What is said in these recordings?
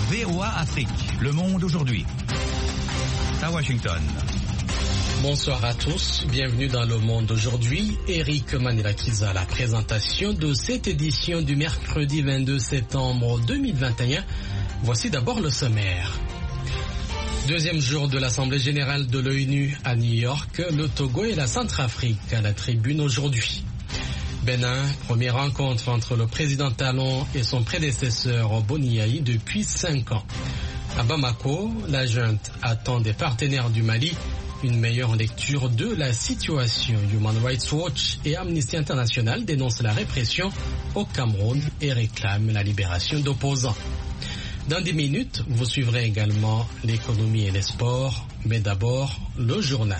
VOA Afrique, le monde aujourd'hui. À Washington. Bonsoir à tous, bienvenue dans le monde aujourd'hui. Eric Manirakiza à la présentation de cette édition du mercredi 22 septembre 2021. Voici d'abord le sommaire. Deuxième jour de l'Assemblée générale de l'ONU à New York, le Togo et la Centrafrique à la tribune aujourd'hui. Bénin, première rencontre entre le président Talon et son prédécesseur Boni Yayi depuis 5 ans. À Bamako, la junte attend des partenaires du Mali une meilleure lecture de la situation. Human Rights Watch et Amnesty International dénoncent la répression au Cameroun et réclament la libération d'opposants. Dans 10 minutes, vous suivrez également l'économie et les sports, mais d'abord le journal.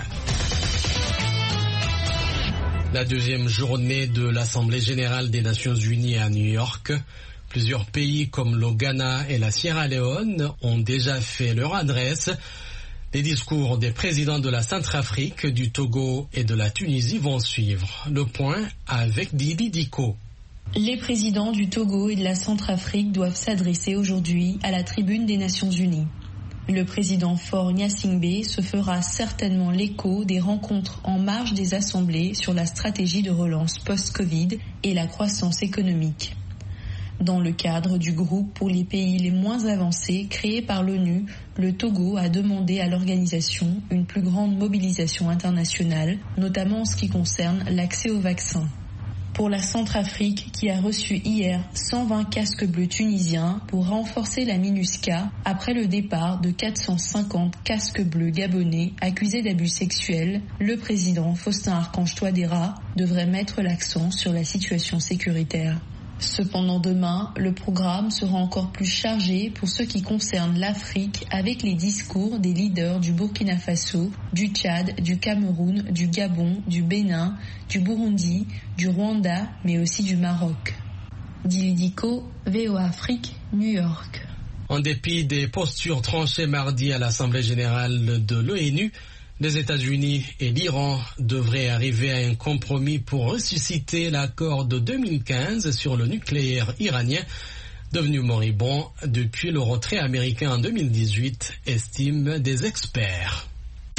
La deuxième journée de l'Assemblée générale des Nations unies à New York. Plusieurs pays comme le Ghana et la Sierra Leone ont déjà fait leur adresse. Les discours des présidents de la Centrafrique, du Togo et de la Tunisie vont suivre. Le point avec Didi Diko. Les présidents du Togo et de la Centrafrique doivent s'adresser aujourd'hui à la tribune des Nations unies. Le président Faure Gnassingbé se fera certainement l'écho des rencontres en marge des assemblées sur la stratégie de relance post-Covid et la croissance économique. Dans le cadre du groupe pour les pays les moins avancés créé par l'ONU, le Togo a demandé à l'organisation une plus grande mobilisation internationale, notamment en ce qui concerne l'accès aux vaccins. Pour la Centrafrique, qui a reçu hier 120 casques bleus tunisiens pour renforcer la MINUSCA après le départ de 450 casques bleus gabonais accusés d'abus sexuels, le président Faustin Archange Touadéra devrait mettre l'accent sur la situation sécuritaire. Cependant demain, le programme sera encore plus chargé pour ce qui concerne l'Afrique avec les discours des leaders du Burkina Faso, du Tchad, du Cameroun, du Gabon, du Bénin, du Burundi, du Rwanda, mais aussi du Maroc. Dili Diko, VOA Afrique, New York. En dépit des postures tranchées mardi à l'Assemblée générale de l'ONU, les États-Unis et l'Iran devraient arriver à un compromis pour ressusciter l'accord de 2015 sur le nucléaire iranien, devenu moribond depuis le retrait américain en 2018, estiment des experts.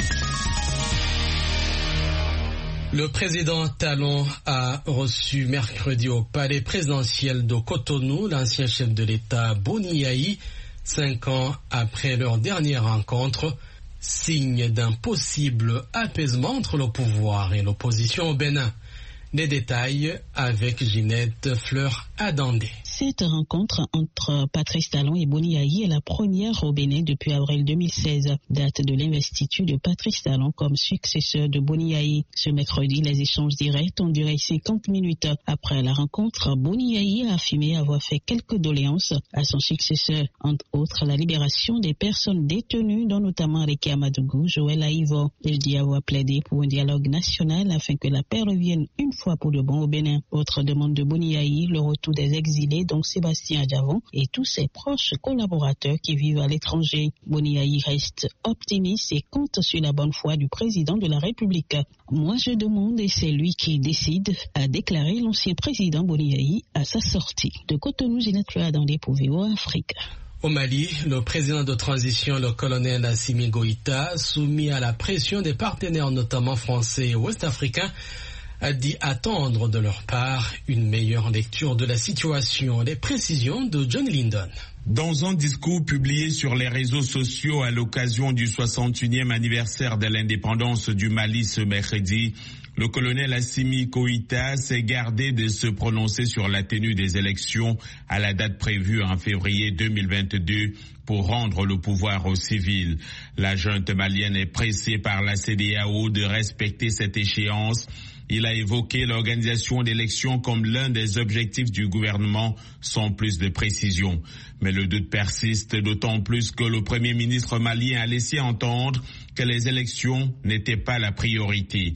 Le président Talon a reçu mercredi au palais présidentiel de Cotonou l'ancien chef de l'État Boni Yayi, 5 ans après leur dernière rencontre. Signe d'un possible apaisement entre le pouvoir et l'opposition au Bénin. Les détails avec Ginette Fleur-Adandé. Cette rencontre entre Patrice Talon et Boni Yayi est la première au Bénin depuis avril 2016, date de l'investiture de Patrice Talon comme successeur de Boni Yayi. Ce mercredi, les échanges directs ont duré 50 minutes. Après la rencontre, Boni Yayi a affirmé avoir fait quelques doléances à son successeur, entre autres la libération des personnes détenues, dont notamment Reki Amadougou, Joël Aïvo. Il dit avoir plaidé pour un dialogue national afin que la paix revienne une fois pour de bon au Bénin. Autre demande de Boni Yayi, le retour des exilés, dont Sébastien Adjavon et tous ses proches collaborateurs qui vivent à l'étranger. Boni Yayi reste optimiste et compte sur la bonne foi du président de la République. Moi je demande et c'est lui qui décide, a déclaré l'ancien président Boni Yayi à sa sortie. De Cotonou, Ginette Fleur-Adandé pour VOA Afrique. Au Mali, le président de transition, le colonel Assimi Goïta, soumis à la pression des partenaires notamment français et ouest-africains, a dit attendre de leur part une meilleure lecture de la situation. Les précisions de John Lyndon. Dans un discours publié sur les réseaux sociaux à l'occasion du 61e anniversaire de l'indépendance du Mali ce mercredi, le colonel Assimi Goïta s'est gardé de se prononcer sur la tenue des élections à la date prévue en février 2022 pour rendre le pouvoir aux civils. La junte malienne est pressée par la CEDEAO de respecter cette échéance. Il a évoqué l'organisation d'élections comme l'un des objectifs du gouvernement sans plus de précision. Mais le doute persiste, d'autant plus que le Premier ministre malien a laissé entendre que les élections n'étaient pas la priorité.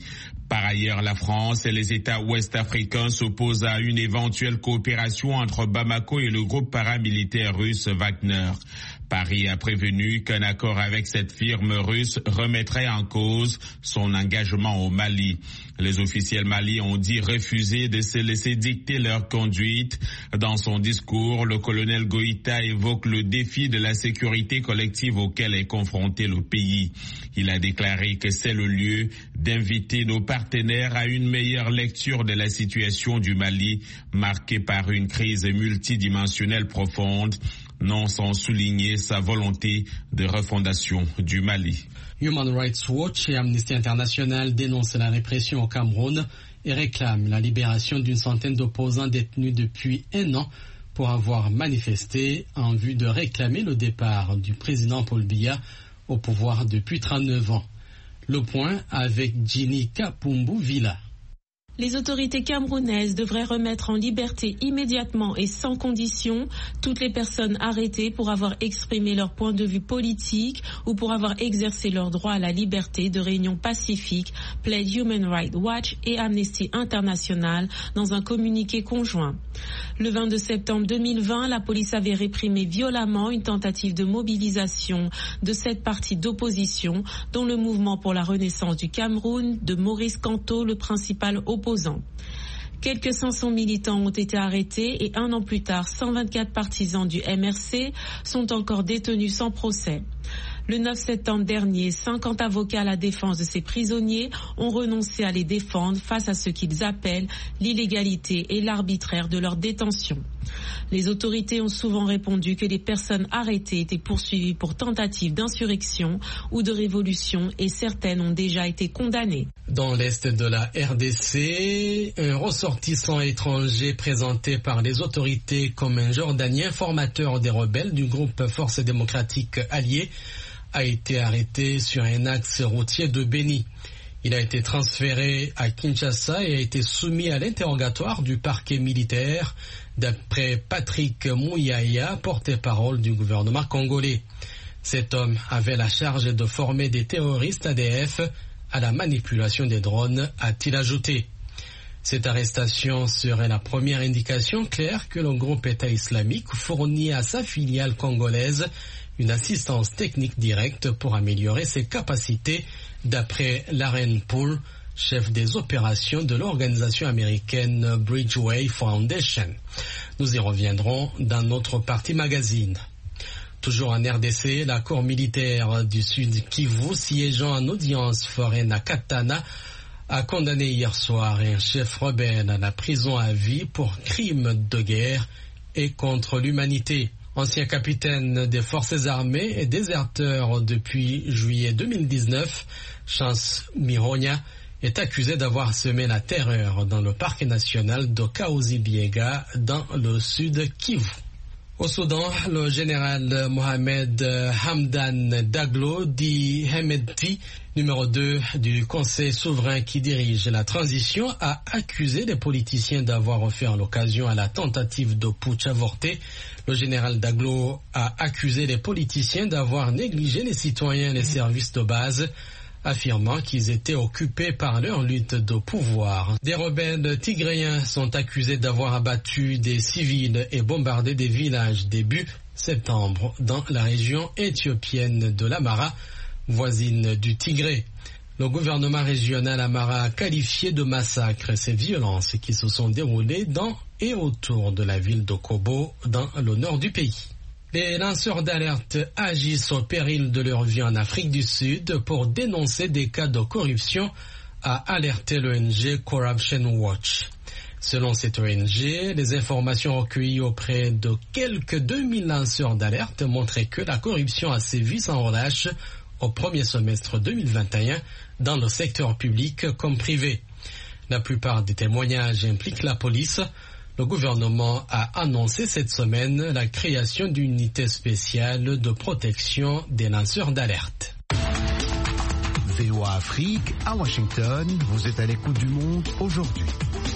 Par ailleurs, la France et les États ouest-africains s'opposent à une éventuelle coopération entre Bamako et le groupe paramilitaire russe Wagner. Paris a prévenu qu'un accord avec cette firme russe remettrait en cause son engagement au Mali. Les officiels maliens ont dit refuser de se laisser dicter leur conduite. Dans son discours, le colonel Goïta évoque le défi de la sécurité collective auquel est confronté le pays. Il a déclaré que c'est le lieu d'inviter nos partenaires à une meilleure lecture de la situation du Mali, marquée par une crise multidimensionnelle profonde, non sans souligner sa volonté de refondation du Mali. Human Rights Watch et Amnesty International dénoncent la répression au Cameroun et réclament la libération d'une centaine d'opposants détenus depuis 1 an pour avoir manifesté en vue de réclamer le départ du président Paul Biya au pouvoir depuis 39 ans. Le point avec Ginny Kapumbu Villa. Les autorités camerounaises devraient remettre en liberté immédiatement et sans condition toutes les personnes arrêtées pour avoir exprimé leur point de vue politique ou pour avoir exercé leur droit à la liberté de réunion pacifique, plaide Human Rights Watch et Amnesty International dans un communiqué conjoint. Le 22 septembre 2020, la police avait réprimé violemment une tentative de mobilisation de 7 partis d'opposition, dont le Mouvement pour la Renaissance du Cameroun, de Maurice Kamto, le principal opposant. Quelques 500 militants ont été arrêtés et 1 an plus tard, 124 partisans du MRC sont encore détenus sans procès. Le 9 septembre dernier, 50 avocats à la défense de ces prisonniers ont renoncé à les défendre face à ce qu'ils appellent l'illégalité et l'arbitraire de leur détention. Les autorités ont souvent répondu que les personnes arrêtées étaient poursuivies pour tentative d'insurrection ou de révolution et certaines ont déjà été condamnées. Dans l'est de la RDC, un ressortissant étranger présenté par les autorités comme un Jordanien formateur des rebelles du groupe Forces démocratiques alliées a été arrêté sur un axe routier de Beni. Il a été transféré à Kinshasa et a été soumis à l'interrogatoire du parquet militaire, d'après Patrick Mouyaya, porte-parole du gouvernement congolais. Cet homme avait la charge de former des terroristes ADF à la manipulation des drones, a-t-il ajouté. Cette arrestation serait la première indication claire que le groupe État islamique fournit à sa filiale congolaise une assistance technique directe pour améliorer ses capacités, d'après Laren Poole, chef des opérations de l'organisation américaine Bridgeway Foundation. Nous y reviendrons dans notre partie magazine. Toujours en RDC, la cour militaire du Sud Kivu, siégeant en audience foraine à Katana, a condamné hier soir un chef rebelle à la prison à vie pour crimes de guerre et contre l'humanité. Ancien capitaine des forces armées et déserteur depuis juillet 2019, Chance Mironia est accusé d'avoir semé la terreur dans le parc national de Kaouzi-Biega dans le sud Kivu. Au Soudan, le général Mohamed Hamdan Daglo, dit Hemedti, numéro 2 du Conseil souverain qui dirige la transition, a accusé les politiciens d'avoir offert l'occasion à la tentative de putsch avorté. Le général Daglo a accusé les politiciens d'avoir négligé les citoyens et les services de base, affirmant qu'ils étaient occupés par leur lutte de pouvoir. Des rebelles tigréens sont accusés d'avoir abattu des civils et bombardé des villages début septembre dans la région éthiopienne de l'Amara, voisine du Tigré. Le gouvernement régional Amara a qualifié de massacre ces violences qui se sont déroulées dans et autour de la ville de Kobo, dans le nord du pays. Les lanceurs d'alerte agissent au péril de leur vie en Afrique du Sud pour dénoncer des cas de corruption, a alerté l'ONG Corruption Watch. Selon cette ONG, les informations recueillies auprès de quelques 2000 lanceurs d'alerte montraient que la corruption a sévi sans relâche au premier semestre 2021 dans le secteur public comme privé. La plupart des témoignages impliquent la police. Le gouvernement a annoncé cette semaine la création d'une unité spéciale de protection des lanceurs d'alerte. VOA Afrique, à Washington, vous êtes à l'écoute du monde aujourd'hui.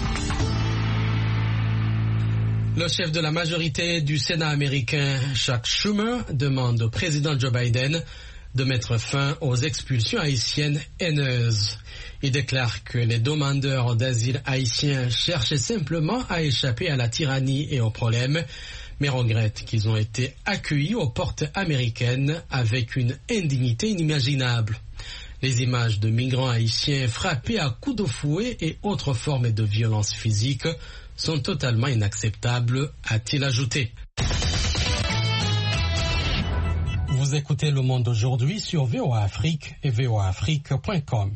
Le chef de la majorité du Sénat américain, Chuck Schumer, demande au président Joe Biden de mettre fin aux expulsions haïtiennes haineuses. Il déclare que les demandeurs d'asile haïtiens cherchaient simplement à échapper à la tyrannie et aux problèmes, mais regrettent qu'ils ont été accueillis aux portes américaines avec une indignité inimaginable. Les images de migrants haïtiens frappés à coups de fouet et autres formes de violence physique sont totalement inacceptables, a-t-il ajouté. Vous écoutez Le Monde aujourd'hui sur VOA Afrique et voaafrique.com.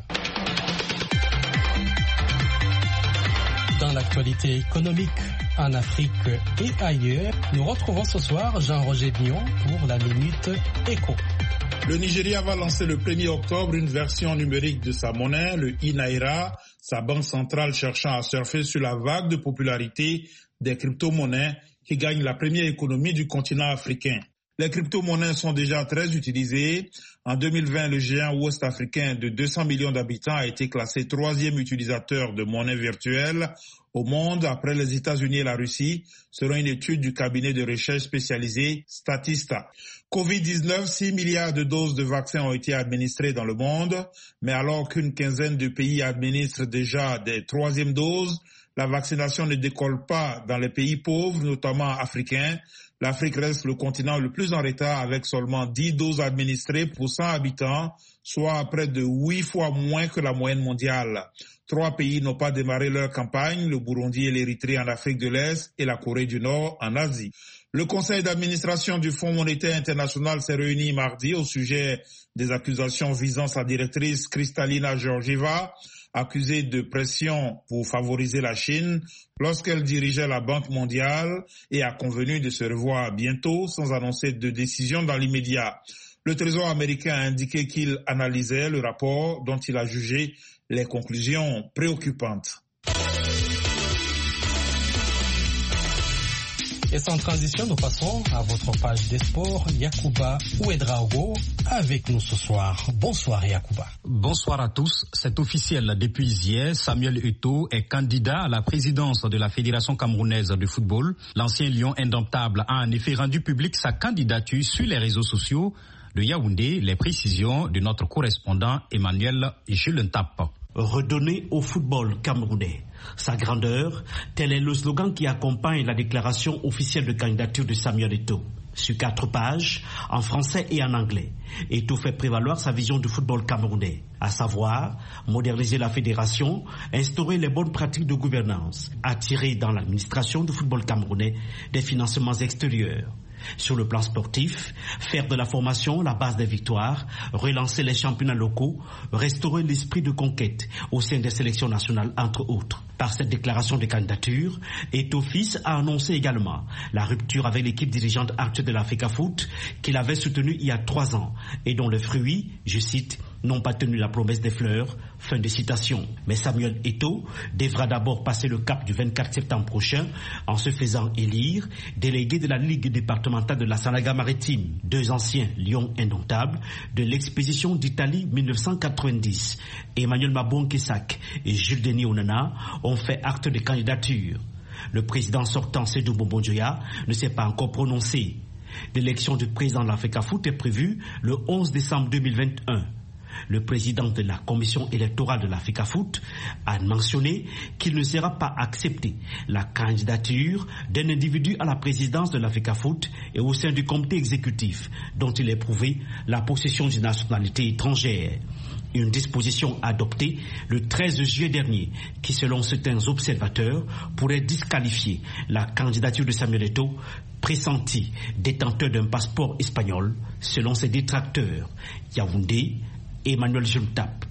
Dans l'actualité économique, en Afrique et ailleurs, nous retrouvons ce soir Jean-Roger Dion pour la Minute Éco. Le Nigeria va lancer le 1er octobre une version numérique de sa monnaie, le e-Naira, sa banque centrale cherchant à surfer sur la vague de popularité des crypto-monnaies qui gagnent la première économie du continent africain. Les crypto-monnaies sont déjà très utilisées. En 2020, le géant ouest-africain de 200 millions d'habitants a été classé 3e utilisateur de monnaie virtuelle au monde après les États-Unis et la Russie, selon une étude du cabinet de recherche spécialisé Statista. Covid-19, 6 milliards de doses de vaccins ont été administrées dans le monde, mais alors qu'une quinzaine de pays administrent déjà des 3e doses, la vaccination ne décolle pas dans les pays pauvres, notamment africains. L'Afrique reste le continent le plus en retard avec seulement 10 doses administrées pour 100 habitants, soit près de 8 fois moins que la moyenne mondiale. 3 pays n'ont pas démarré leur campagne, le Burundi et l'Érythrée en Afrique de l'Est et la Corée du Nord en Asie. Le conseil d'administration du Fonds monétaire international s'est réuni mardi au sujet des accusations visant sa directrice Kristalina Georgieva, accusée de pression pour favoriser la Chine lorsqu'elle dirigeait la Banque mondiale et a convenu de se revoir bientôt sans annoncer de décision dans l'immédiat. Le Trésor américain a indiqué qu'il analysait le rapport dont il a jugé les conclusions préoccupantes. Et sans transition, nous passons à votre page des sports. Yacouba Ouedraogo avec nous ce soir. Bonsoir Yacouba. Bonsoir à tous. C'est officiel depuis hier. Samuel Eto'o est candidat à la présidence de la Fédération camerounaise de football. L'ancien lion indomptable a en effet rendu public sa candidature sur les réseaux sociaux. De Yaoundé, les précisions de notre correspondant Emmanuel Julentap. Redonner au football camerounais sa grandeur, tel est le slogan qui accompagne la déclaration officielle de candidature de Samuel Eto'o. Sur 4 pages, en français et en anglais, Eto'o fait prévaloir sa vision du football camerounais, à savoir moderniser la fédération, instaurer les bonnes pratiques de gouvernance, attirer dans l'administration du football camerounais des financements extérieurs. Sur le plan sportif, faire de la formation la base des victoires, relancer les championnats locaux, restaurer l'esprit de conquête au sein des sélections nationales, entre autres. Par cette déclaration de candidature, Eto'o Fils a annoncé également la rupture avec l'équipe dirigeante actuelle de l'Africa Foot qu'il avait soutenue il y a 3 ans et dont les fruits, je cite, n'ont pas tenu la promesse des fleurs. Fin de citation. Mais Samuel Eto'o devra d'abord passer le cap du 24 septembre prochain en se faisant élire délégué de la Ligue départementale de la Sanaga-Maritime. 2 anciens lions indomptables de l'expédition d'Italie 1990, Emmanuel Mabouankesak et Jules Denis Onana, ont fait acte de candidature. Le président sortant Sédou Bombodjoya ne s'est pas encore prononcé. L'élection du président de l'Africa Foot est prévue le 11 décembre 2021. Le président de la commission électorale de l'Africa Foot a mentionné qu'il ne sera pas accepté la candidature d'un individu à la présidence de l'Africa Foot et au sein du comité exécutif dont il est prouvé la possession d'une nationalité étrangère. Une disposition adoptée le 13 juillet dernier qui, selon certains observateurs, pourrait disqualifier la candidature de Samuel Eto'o, pressenti détenteur d'un passeport espagnol, selon ses détracteurs. Yaoundé, Emmanuel Julentap,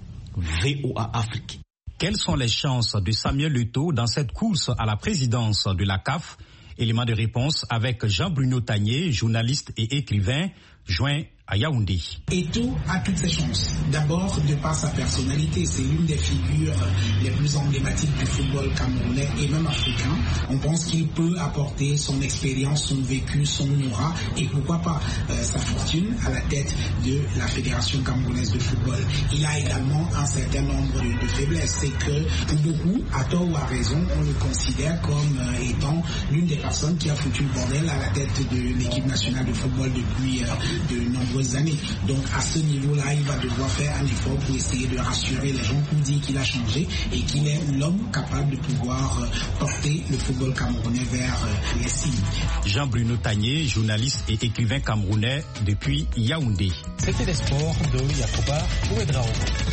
VOA Afrique. Quelles sont les chances de Samuel Eto'o dans cette course à la présidence de la CAF? Élément de réponse avec Jean-Bruno Tagné, journaliste et écrivain, joint à Yaoundé. Eto'o a toutes ses chances. D'abord, de par sa personnalité, c'est l'une des figures les plus emblématiques du football camerounais et même africain. On pense qu'il peut apporter son expérience, son vécu, son aura et pourquoi pas sa fortune à la tête de la Fédération camerounaise de football. Il a également un certain nombre de faiblesses. C'est que pour beaucoup, à tort ou à raison, on le considère comme étant l'une des personnes qui a foutu le bordel à la tête de l'équipe nationale de football depuis de nombreuses nombreuses années. Donc à ce niveau-là, il va devoir faire un effort pour essayer de rassurer les gens, pour dire qu'il a changé et qu'il est l'homme capable de pouvoir porter le football camerounais vers les cimes. Jean-Bruno Tagné, journaliste et écrivain camerounais depuis Yaoundé. C'était les sports de Yacouba Ouedraogo.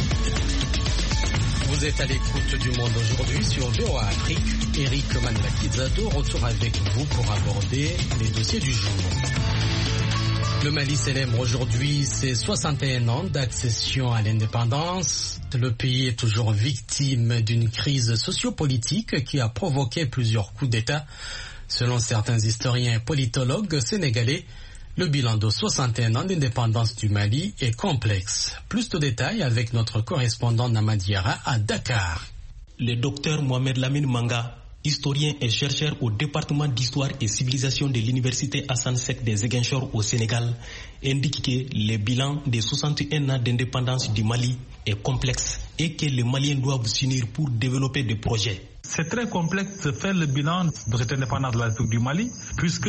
Vous êtes à l'écoute du Monde aujourd'hui sur VOA Afrique. Eric Manilakizado retourne avec vous pour aborder les dossiers du jour. Le Mali célèbre aujourd'hui ses 61 ans d'accession à l'indépendance. Le pays est toujours victime d'une crise sociopolitique qui a provoqué plusieurs coups d'État. Selon certains historiens et politologues sénégalais, le bilan de 61 ans d'indépendance du Mali est complexe. Plus de détails avec notre correspondant Namadiara à Dakar. Le docteur Mohamed Lamine Manga, historien et chercheur au département d'histoire et civilisation de l'université Hassan Sek des Ziguinchor au Sénégal, indique que le bilan des 61 ans d'indépendance du Mali est complexe et que les Maliens doivent s'unir pour développer des projets. C'est très complexe de faire le bilan de cette indépendance de la République du Mali, puisque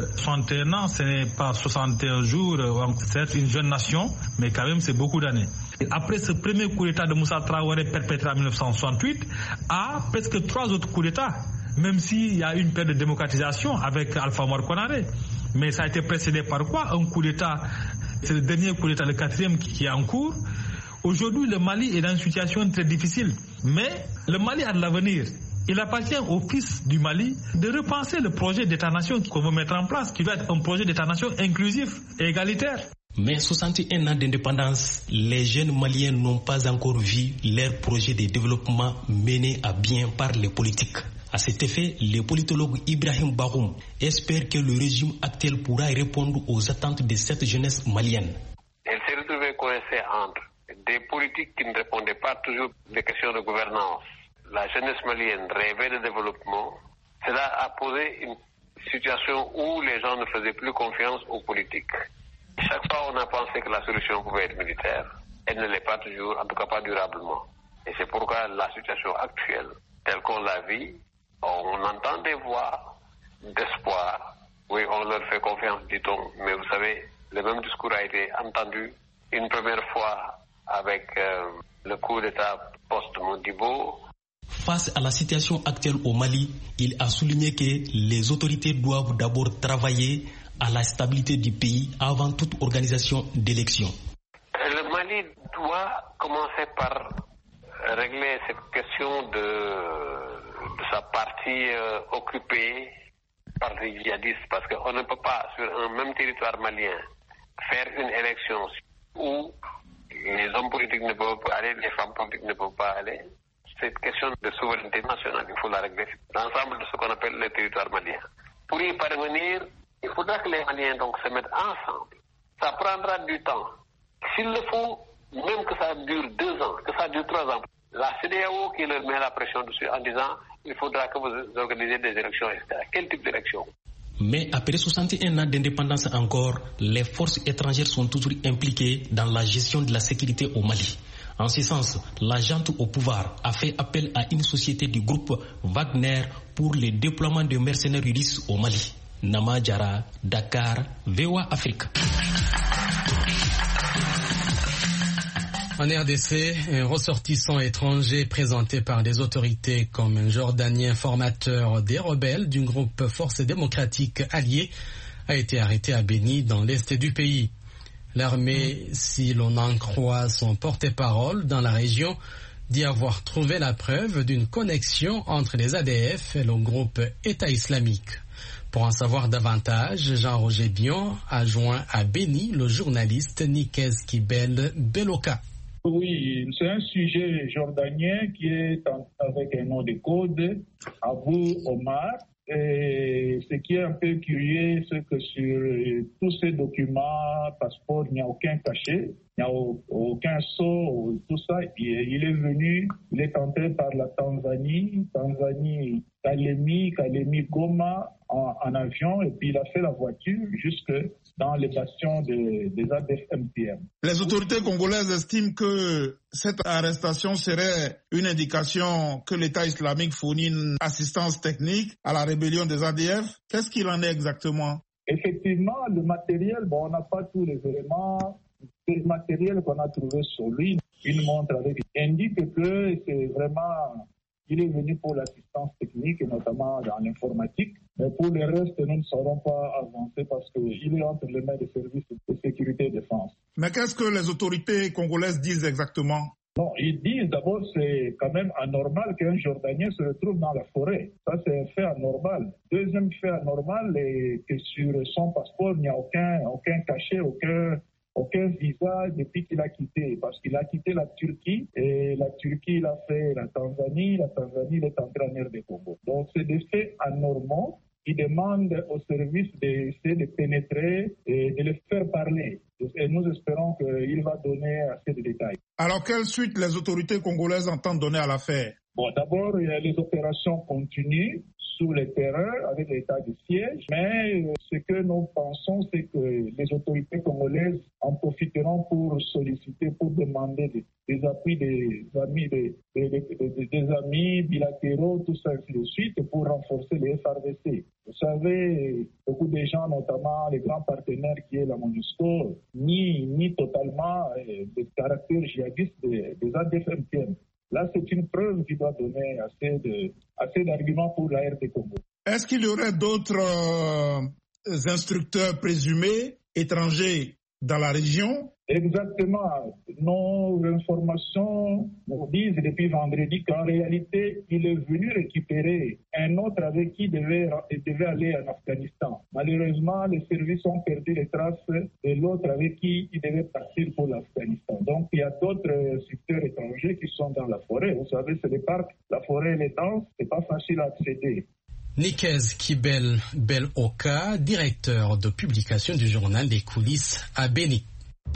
61 ans, ce n'est pas 61 jours, c'est une jeune nation, mais quand même c'est beaucoup d'années. Après ce premier coup d'État de Moussa Traoré perpétré en 1968, à presque 3 autres coups d'État, même s'il y a une période de démocratisation avec Alpha Omar Konaré. Mais ça a été précédé par quoi? Un coup d'État, c'est le dernier coup d'État, le 4e qui est en cours. Aujourd'hui, le Mali est dans une situation très difficile, mais le Mali a de l'avenir. Il appartient aux fils du Mali de repenser le projet d'État-nation qu'on veut mettre en place, qui doit être un projet d'État-nation inclusif et égalitaire. Mais 61 ans d'indépendance, les jeunes Maliens n'ont pas encore vu leur projet de développement mené à bien par les politiques. À cet effet, le politologue Ibrahim Bahoum espère que le régime actuel pourra répondre aux attentes de cette jeunesse malienne. Elle s'est retrouvée coincée entre des politiques qui ne répondaient pas toujours aux questions de gouvernance. La jeunesse malienne rêvait de développement. Cela a posé une situation où les gens ne faisaient plus confiance aux politiques. Chaque fois, on a pensé que la solution pouvait être militaire. Elle ne l'est pas toujours, en tout cas pas durablement. Et c'est pourquoi la situation actuelle, telle qu'on la vit, on entend des voix d'espoir. Oui, on leur fait confiance, dit-on. Mais vous savez, le même discours a été entendu une première fois avec le coup d'État post-Modibo. Face à la situation actuelle au Mali, il a souligné que les autorités doivent d'abord travailler à la stabilité du pays avant toute organisation d'élection. Le Mali doit commencer par régler cette question de sa partie occupée par les djihadistes, parce qu'on ne peut pas, sur un même territoire malien, faire une élection où les hommes politiques ne peuvent pas aller, les femmes politiques ne peuvent pas aller. Cette question de souveraineté nationale, il faut la régler dans l'ensemble de ce qu'on appelle le territoire malien. Pour y parvenir, il faudra que les Maliens donc se mettent ensemble. Ça prendra du temps. S'il le faut, même que ça dure 2 ans, que ça dure 3 ans, la CEDEAO qui leur met la pression dessus en disant il faudra que vous organisez des élections, etc. Quel type d'élection? Mais après 61 ans d'indépendance encore, les forces étrangères sont toujours impliquées dans la gestion de la sécurité au Mali. En ce sens, la junte au pouvoir a fait appel à une société du groupe Wagner pour le déploiement de mercenaires russes au Mali. Nama Diara, Dakar, VOA Afrique. En RDC, un ressortissant étranger présenté par des autorités comme un Jordanien formateur des rebelles d'un groupe Force démocratique allié a été arrêté à Béni dans l'est du pays. L'armée, si l'on en croit son porte-parole dans la région, dit avoir trouvé la preuve d'une connexion entre les ADF et le groupe État islamique. Pour en savoir davantage, Jean-Roger Bion a joint à Béni le journaliste Nikez Kibel Beloka. Oui, c'est un sujet jordanien qui est avec un nom de code, Abou Omar. Et ce qui est un peu curieux, c'est que sur tous ces documents, passeports, il n'y a aucun cachet, il n'y a aucun sceau, tout ça. Il est venu, il est entré par la Tanzanie, Kalemi, Goma en avion, et puis il a fait la voiture jusque dans les bastions des ADF-MPM. Les autorités congolaises estiment que cette arrestation serait une indication que l'État islamique fournit une assistance technique à la rébellion des ADF. Qu'est-ce qu'il en est exactement? Effectivement, le matériel, on n'a pas tous les éléments. Le matériel qu'on a trouvé sur lui, une montre avec indique que c'est vraiment, il est venu pour l'assistance technique, notamment dans l'informatique. Mais pour le reste, nous ne saurons pas avancer parce qu'il est entre les mains des services de sécurité et de défense. Mais qu'est-ce que les autorités congolaises disent exactement? Non, ils disent d'abord c'est quand même anormal qu'un Jordanien se retrouve dans la forêt. Ça, c'est un fait anormal. Deuxième fait anormal est que sur son passeport, il n'y a aucun cachet, aucun visa depuis qu'il a quitté. Parce qu'il a quitté la Turquie et la Turquie, il a fait la Tanzanie. La Tanzanie, il est entré en RD-Congo. Donc, c'est des faits anormaux qui demandent au service d'essayer de pénétrer et de les faire parler. Et nous espérons qu'il va donner assez de détails. Alors, quelle suite les autorités congolaises entendent donner à l'affaire? Bon, d'abord, les opérations continuent sous les terrains avec l'état de siège, mais ce que nous pensons, c'est que les autorités congolaises en profiteront pour solliciter, pour demander des appuis des amis bilatéraux, tout ça, ainsi de suite, pour renforcer les FARDC. Vous savez, beaucoup de gens, notamment les grands partenaires qui est la MONUSCO, ni totalement des caractères djihadistes des ADF-MTM. Là, c'est une preuve qui doit donner assez d'arguments pour la RD Congo. Est-ce qu'il y aurait d'autres instructeurs présumés étrangers dans la région? Exactement. Nos informations nous disent depuis vendredi qu'en réalité, il est venu récupérer un autre avec qui il devait aller en Afghanistan. Malheureusement, les services ont perdu les traces de l'autre avec qui il devait partir pour l'Afghanistan. Donc, il y a d'autres instructeurs étrangers qui sont dans la forêt. Vous savez, c'est des parcs, la forêt, elle est dense, c'est pas facile à accéder. Nikez Kibel Beloka, directeur de publication du journal des coulisses à Beni.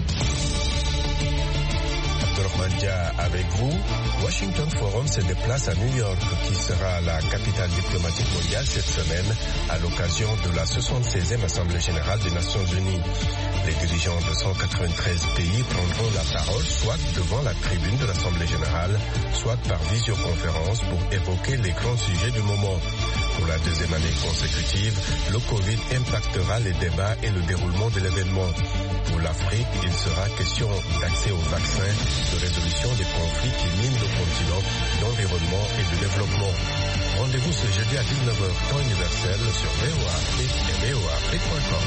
Abdourahmane avec vous. Washington Forum se déplace à New York, qui sera la capitale diplomatique mondiale cette semaine à l'occasion de la 76e Assemblée générale des Nations Unies. Les dirigeants de 193 pays prendront la parole soit devant la tribune de l'Assemblée générale, soit par visioconférence pour évoquer les grands sujets du moment. Pour la deuxième année consécutive, le Covid impactera les débats et le déroulement de l'événement. Pour l'Afrique, il sera question d'accès aux vaccins, de résolution des conflits qui minent le continent, d'environnement et de développement. Rendez-vous ce jeudi à 19h, temps universel, sur VOA Afrique et voaafrique.com.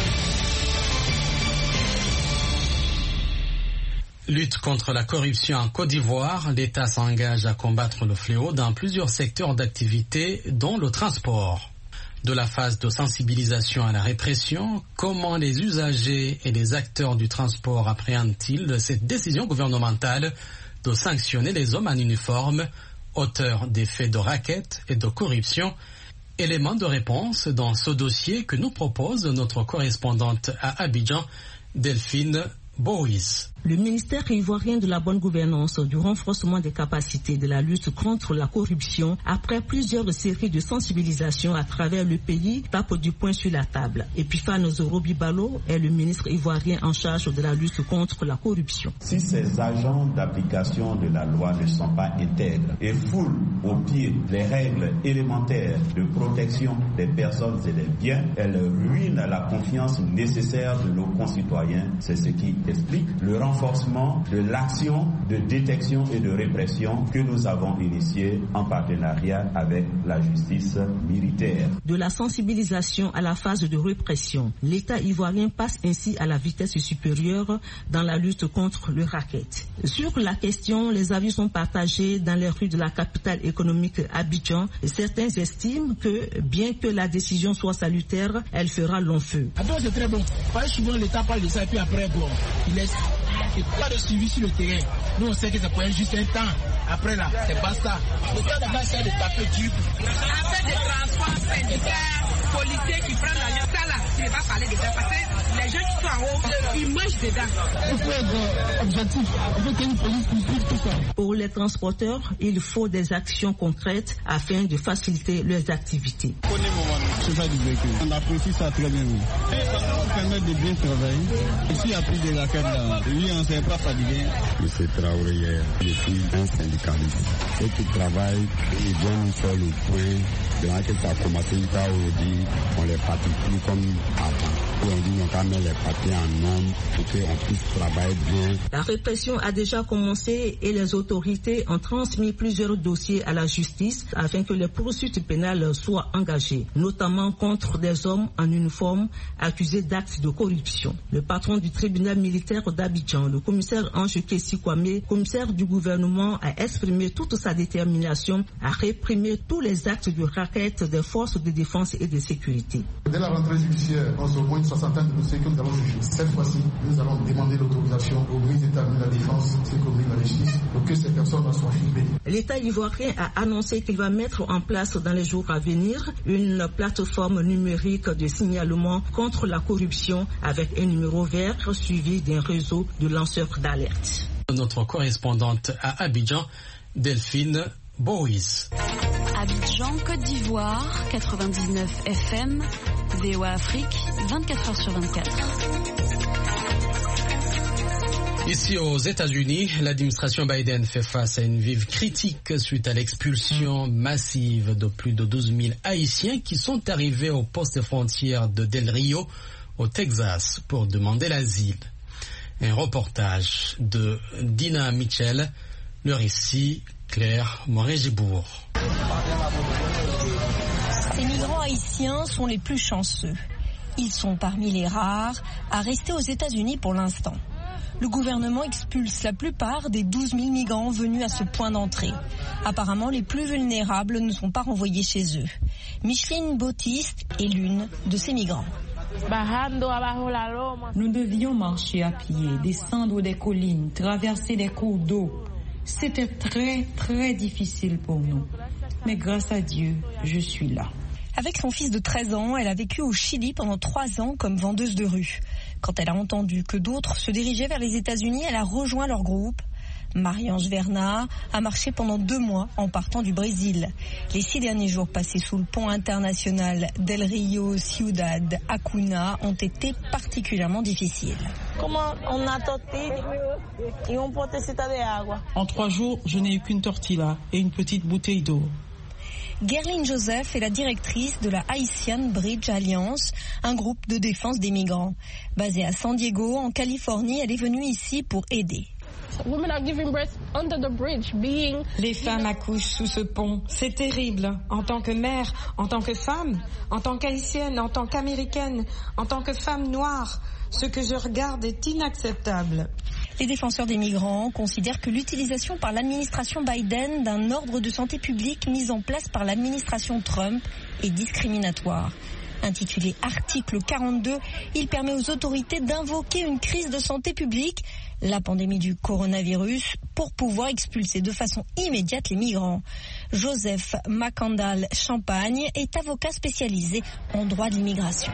Lutte contre la corruption en Côte d'Ivoire, l'État s'engage à combattre le fléau dans plusieurs secteurs d'activité, dont le transport. De la phase de sensibilisation à la répression, comment les usagers et les acteurs du transport appréhendent-ils cette décision gouvernementale de sanctionner les hommes en uniforme, auteurs des faits de racket et de corruption? Élément de réponse dans ce dossier que nous propose notre correspondante à Abidjan, Delphine Boris. Le ministère ivoirien de la bonne gouvernance, du renforcement des capacités de la lutte contre la corruption, après plusieurs séries de sensibilisation à travers le pays, tape du poing sur la table. Epiphane Zoro-Bibalo est le ministre ivoirien en charge de la lutte contre la corruption. Si ces agents d'application de la loi ne sont pas intègres et foulent au pied les règles élémentaires de protection des personnes et des biens, elles ruinent la confiance nécessaire de nos concitoyens. C'est ce qui explique le renforcement de l'action de détection et de répression que nous avons initiée en partenariat avec la justice militaire. De la sensibilisation à la phase de répression, l'État ivoirien passe ainsi à la vitesse supérieure dans la lutte contre le racket. Sur la question, les avis sont partagés dans les rues de la capitale économique Abidjan. Certains estiment que, bien que la décision soit salutaire, elle fera long feu. Attends, c'est très bon. Pas souvent l'État parle de ça et puis après, bon, il laisse. Il n'y a pas de suivi sur le terrain. Nous, on sait que ça peut être juste un temps. Après là, c'est pas ça. L'État n'a pas essayé de taper dur. Affaire de transport, syndicats, policiers qui prennent l'argent, ça là, tu ne vas pas parler de ça parce que les gens qui sont en haut, ils mangent dedans. Il faut être objectif. Il faut qu'il y ait une police qui suive tout ça. Pour les transporteurs, il faut des actions concrètes afin de faciliter leurs activités. C'est pas du véhicule. On apprécie ça très bien. Ça permet de bien travailler. Ici, il y a plus de raquettes là. Lui, on ne s'est pas fatigué. Monsieur Traoré, je suis un syndicaliste. Ceux qui travaillent, ils viennent faire le point. Maintenant que ça a commencé aujourd'hui, on les pratique plus comme avant. On dit qu'on va mettre les papiers en ordre pour qu'on puisse travailler bien. La répression a déjà commencé et les autorités ont transmis plusieurs dossiers à la justice afin que les poursuites pénales soient engagées, notamment contre des hommes en uniforme accusés d'actes de corruption. Le patron du tribunal militaire d'Abidjan, le commissaire Ange Kessi Kwame, commissaire du gouvernement, a exprimé toute sa détermination à réprimer tous les actes de racket des forces de défense et de sécurité. Dès la rentrée judiciaire, on se voit une soixantaine de dossiers que nous allons juger. Cette fois-ci, nous allons demander l'autorisation au ministre d'État de la Défense, ainsi qu'au ministre de la Justice, pour que ces personnes soient filmées. L'État ivoirien a annoncé qu'il va mettre en place dans les jours à venir une plateforme numérique de signalement contre la corruption avec un numéro vert suivi d'un réseau de lanceurs d'alerte. Notre correspondante à Abidjan, Delphine Boris. Abidjan, Côte d'Ivoire, 99 FM, VOA Afrique, 24h sur 24. Ici aux États-Unis, l'administration Biden fait face à une vive critique suite à l'expulsion massive de plus de 12 000 Haïtiens qui sont arrivés au poste frontière de Del Rio, au Texas, pour demander l'asile. Un reportage de Dina Mitchell, le récit Claire Morin-Gibourg. Ces migrants haïtiens sont les plus chanceux. Ils sont parmi les rares à rester aux États-Unis pour l'instant. Le gouvernement expulse la plupart des 12 000 migrants venus à ce point d'entrée. Apparemment, les plus vulnérables ne sont pas renvoyés chez eux. Micheline Bautiste est l'une de ces migrants. Nous devions marcher à pied, descendre des collines, traverser des cours d'eau. C'était très, très difficile pour nous. Mais grâce à Dieu, je suis là. Avec son fils de 13 ans, elle a vécu au Chili pendant 3 ans comme vendeuse de rue. Quand elle a entendu que d'autres se dirigeaient vers les États-Unis, elle a rejoint leur groupe. Marie-Ange Vernat a marché pendant 2 mois en partant du Brésil. Les 6 derniers jours passés sous le pont international Del Rio Ciudad Acuna ont été particulièrement difficiles. En 3 jours, je n'ai eu qu'une tortilla et une petite bouteille d'eau. Gerline Joseph est la directrice de la Haitian Bridge Alliance, un groupe de défense des migrants. Basée à San Diego, en Californie, elle est venue ici pour aider. Les femmes accouchent sous ce pont. C'est terrible. En tant que mère, en tant que femme, en tant qu'haïtienne, en tant qu'américaine, en tant que femme noire, ce que je regarde est inacceptable. Les défenseurs des migrants considèrent que l'utilisation par l'administration Biden d'un ordre de santé publique mis en place par l'administration Trump est discriminatoire. Intitulé Article 42, il permet aux autorités d'invoquer une crise de santé publique, la pandémie du coronavirus, pour pouvoir expulser de façon immédiate les migrants. Joseph Macandal Champagne est avocat spécialisé en droit de l'immigration.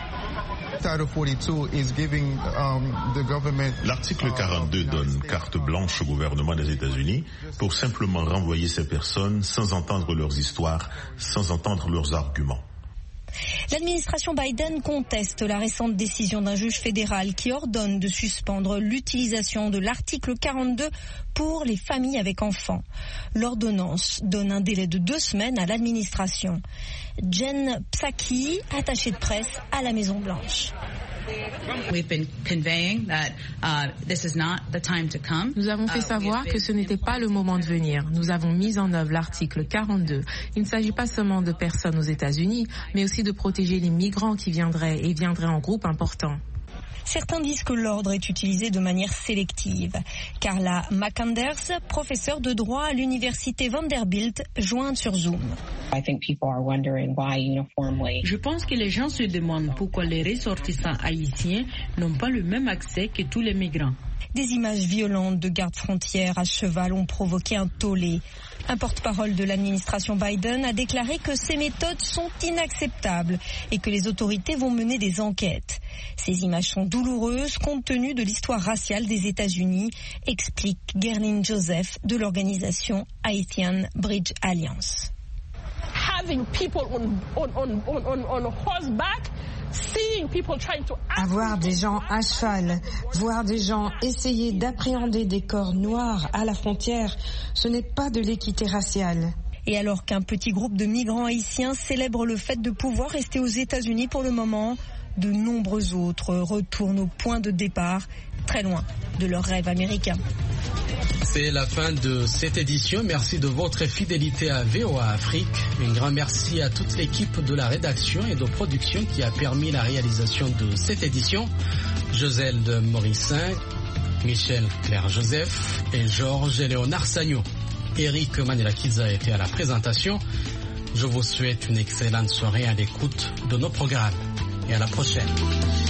L'article 42 donne carte blanche au gouvernement des États-Unis pour simplement renvoyer ces personnes sans entendre leurs histoires, sans entendre leurs arguments. L'administration Biden conteste la récente décision d'un juge fédéral qui ordonne de suspendre l'utilisation de l'article 42 pour les familles avec enfants. L'ordonnance donne un délai de 2 semaines à l'administration. Jen Psaki, attachée de presse à la Maison-Blanche. Nous avons fait savoir que ce n'était pas le moment de venir. Nous avons mis en œuvre l'article 42. Il ne s'agit pas seulement de personnes aux États-Unis, mais aussi de protéger les migrants qui viendraient en groupe important. Certains disent que l'ordre est utilisé de manière sélective. Carla McAnders, professeure de droit à l'université Vanderbilt, jointe sur Zoom. Je pense que les gens se demandent pourquoi les ressortissants haïtiens n'ont pas le même accès que tous les migrants. Des images violentes de gardes frontières à cheval ont provoqué un tollé. Un porte-parole de l'administration Biden a déclaré que ces méthodes sont inacceptables et que les autorités vont mener des enquêtes. Ces images sont douloureuses compte tenu de l'histoire raciale des États-Unis, explique Gerline Joseph de l'organisation Haitian Bridge Alliance. Avoir des gens à cheval, voir des gens essayer d'appréhender des corps noirs à la frontière, ce n'est pas de l'équité raciale. Et alors qu'un petit groupe de migrants haïtiens célèbre le fait de pouvoir rester aux États-Unis pour le moment, de nombreux autres retournent au point de départ, très loin de leur rêve américain. C'est la fin de cette édition. Merci de votre fidélité à VOA Afrique. Un grand merci à toute l'équipe de la rédaction et de production qui a permis la réalisation de cette édition. Joselle de Morissin, Michel Claire-Joseph et Georges Léonard Sagno. Eric Manirakiza était à la présentation. Je vous souhaite une excellente soirée à l'écoute de nos programmes et à la prochaine.